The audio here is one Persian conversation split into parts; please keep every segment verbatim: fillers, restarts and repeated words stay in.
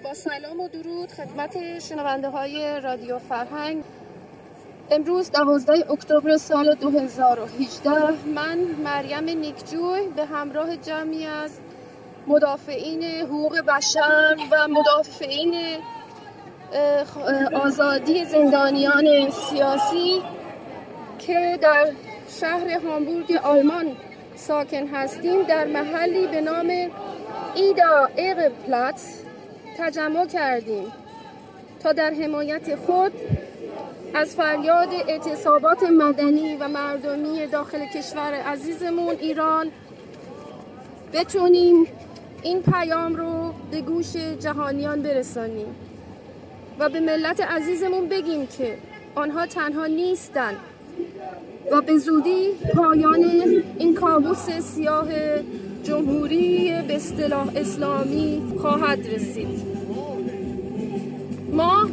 با سلام و درود خدمت شنونده های رادیو فرهنگ. امروز دوازده اکتبر سال دو هزار و هجده من مریم نیکجوی به همراه جمعی از مدافعین حقوق بشر و مدافعین آزادی زندانیان سیاسی که در شهر هامبورگ آلمان ساکن هستیم در محلی به نام ایدا ایغپلاتس تجمع کردیم تا در حمایت خود از فریاد اعتصابات مدنی و مردمی داخل کشور عزیزمون ایران بتونیم این پیام رو به گوش جهانیان برسانیم و به ملت عزیزمون بگیم که آنها تنها نیستن و به زودی پایان این کابوس سیاه جمهوری به اصطلاح اسلامی خواهد رسید. ما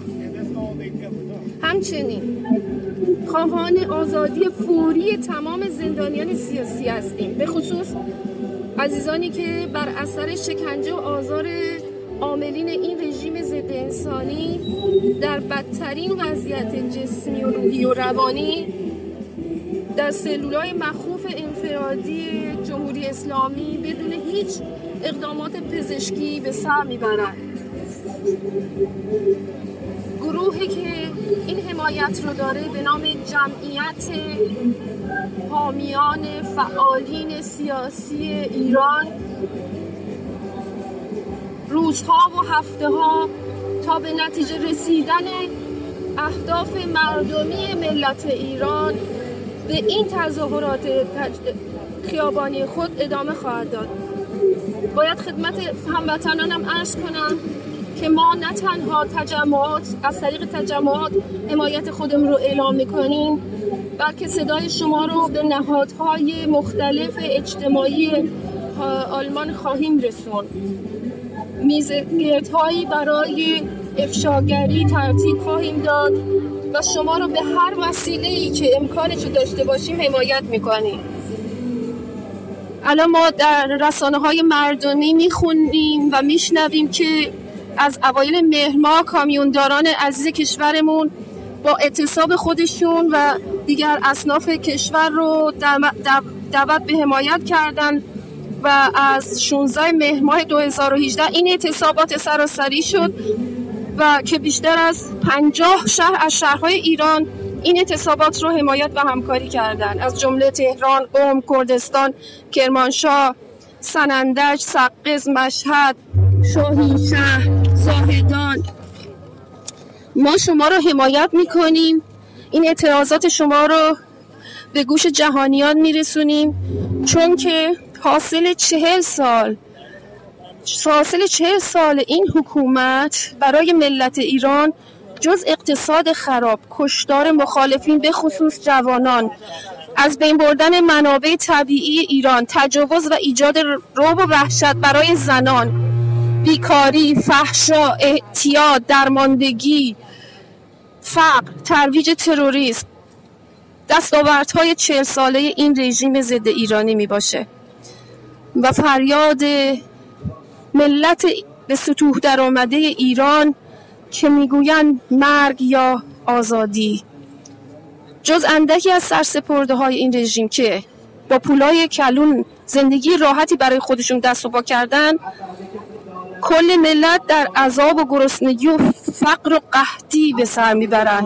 همچنین خواهان آزادی فوری تمام زندانیان سیاسی هستیم، به خصوص عزیزانی که بر اثر شکنجه و آزار عاملین این رژیم ضد انسانی در بدترین وضعیت جسمی و روحی و روانی در سلولای مخوف انفرادی جمهوری اسلامی بدون هیچ اقدامات پزشکی به سر میبرند. گروهی که این حمایت رو داره به نام جمعیت حامیان فعالین سیاسی ایران روزها و هفته ها تا به نتیجه رسیدن اهداف مردمی ملت ایران به این تظاهرات خیابانی خود ادامه خواهد داد. باید خدمت هموطنانم عرض کنم که ما نه تنها تجمعات از طریق تجمعات حمایت خودمون رو اعلام می‌کنیم، بلکه صدای شما رو به نهادهای مختلف اجتماعی آلمان خواهیم رسوند. میزگردهایی برای افشاگری ترتیب خواهیم داد و شما رو به هر وسیله‌ای که امکانش رو داشته باشیم حمایت می‌کنیم. الان ما در رسانه‌های مردمی می‌خونیم و میشنویم که از اوایل مهر ماه کامیونداران عزیز کشورمون با اعتصاب خودشون و دیگر اصناف کشور رو دعوت به حمایت کردن و از شانزده مهر ماه دو هزار و هجده این اعتصابات سراسری شد و که بیشتر از پنجاه شهر از شهرهای ایران این اعتصابات رو حمایت و همکاری کردند، از جمله تهران، قم، کردستان، کرمانشاه، سنندج، سقز، مشهد، شاهینشهر، زاهدان. ما شما رو حمایت میکنیم، این اعتراضات شما رو به گوش جهانیان میرسونیم، چون که حاصل چهل سال حاصل چهل سال این حکومت برای ملت ایران جز اقتصاد خراب، کشتار مخالفین به خصوص جوانان، از بین بردن منابع طبیعی ایران، تجاوز و ایجاد رعب و وحشت برای زنان، بیکاری، فحشا، اعتیاد، درماندگی، فقر، ترویج تروریسم دستاوردهای چهل ساله این رژیم ضد ایرانی می باشه و فریاد ملت به سطوح در آمده ایران که میگویند مرگ یا آزادی. جز اندکی از سرسپرده های این رژیم که با پولای کلون زندگی راحتی برای خودشون دست و پا کردن، کل ملت در عذاب و گرسنگی و فقر و قحطی به سر میبرن.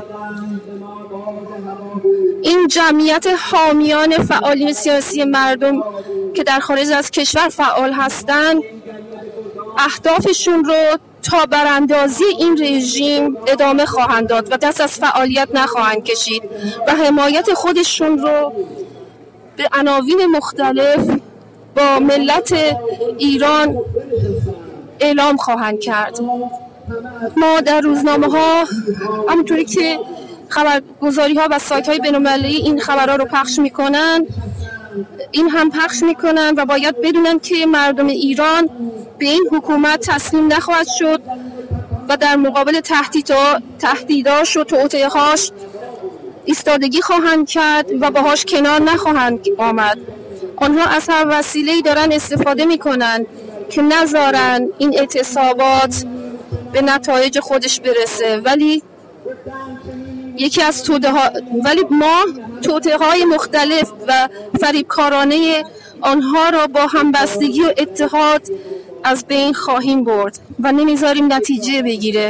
این جمعیت حامیان فعالین سیاسی مردم که در خارج از کشور فعال هستند اهدافشون رو تا براندازی این رژیم ادامه خواهند داد و دست از فعالیت نخواهند کشید و حمایت خودشون رو به عناوین مختلف با ملت ایران اعلام خواهند کرد. ما در روزنامه ها همونطوری که خبرگزاری ها و سایت های بین‌المللی این خبرها رو پخش میکنن این هم پخش میکنن و باید بدونن که مردم ایران به این حکومت تسلیم نخواهد شد و در مقابل تهدیدها تهدیداش و توطئه‌هاش ایستادگی خواهند کرد و باهاش کنار نخواهند آمد. آنها از هر وسیله‌ای دارن استفاده میکنن که نذارن این اعتصابات به نتایج خودش برسه. ولی یکی از توده ها ولی ما توطئه های مختلف و فریبکارانه آنها را با همبستگی و اتحاد از بین خواهیم برد و نمیذاریم نتیجه بگیره.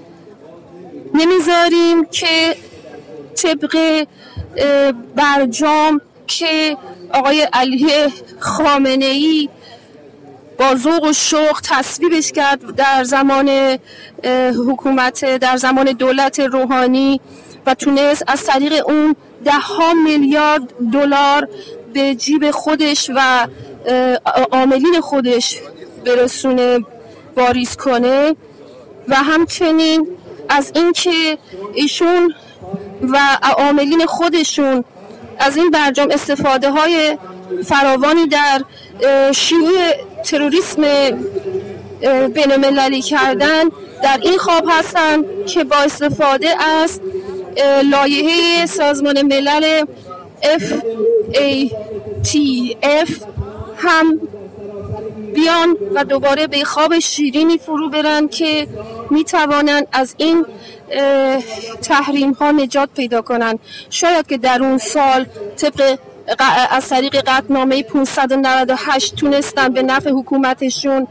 نمیذاریم که طبق برجام که آقای علی خامنه‌ای با ذوق و شوق تصویبش کرد در زمان حکومت در زمان دولت روحانی و تونست از طریق اون ده ها میلیارد دلار به جیب خودش و عاملین خودش برسونه، واریز کنه، و همچنین از اینکه ایشون و عاملین خودشون از این برجام استفاده های فراوانی در شیوع تروریسم بین المللی کردن، در این خواب هستن که با استفاده از لایحه سازمان ملل اف ای تی اف هم بیان و دوباره به خواب شیرینی فرو برن که میتوانن از این تحریم ها نجات پیدا کنن. شاید که در اون سال طبق از طریق قطعنامه پانصد و نود و هشت تونستن به نفع حکومتشون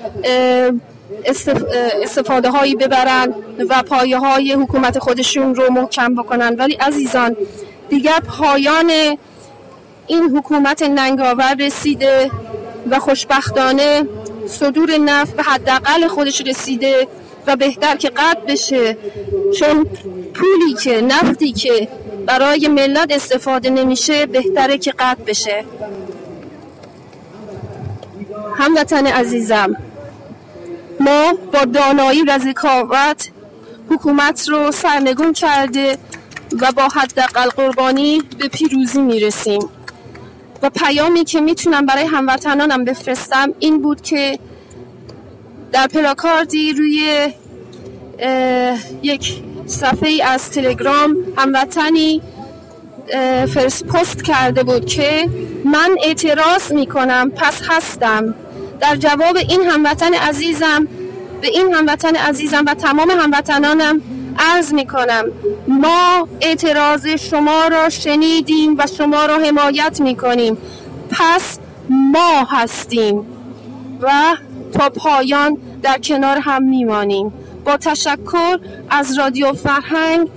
استفاده هایی ببرن و پایه های حکومت خودشون رو محکم بکنن. ولی عزیزان، دیگر پایان این حکومت ننگاور رسیده و خوشبختانه صدور نفت به حداقل خودش رسیده و بهتر که قطع بشه، چون پولی که نفتی که برای ملت استفاده نمیشه بهتره که قطع بشه. هموطن عزیزم، ما با دانایی و ذکاوت حکومت رو سرنگون کرده و با حداقل قربانی به پیروزی میرسیم. و پیامی که میتونم برای هموطنانم بفرستم این بود که در پلاکاردی روی یک صفحه از تلگرام هموطنی فرست پست کرده بود که من اعتراض میکنم پس هستم. در جواب این هموطن عزیزم به این هموطن عزیزم و تمام هموطنانم عرض میکنم ما اعتراض شما را شنیدیم و شما را حمایت میکنیم، پس ما هستیم و تا پایان در کنار هم میمانیم. با تشکر از رادیو فرهنگ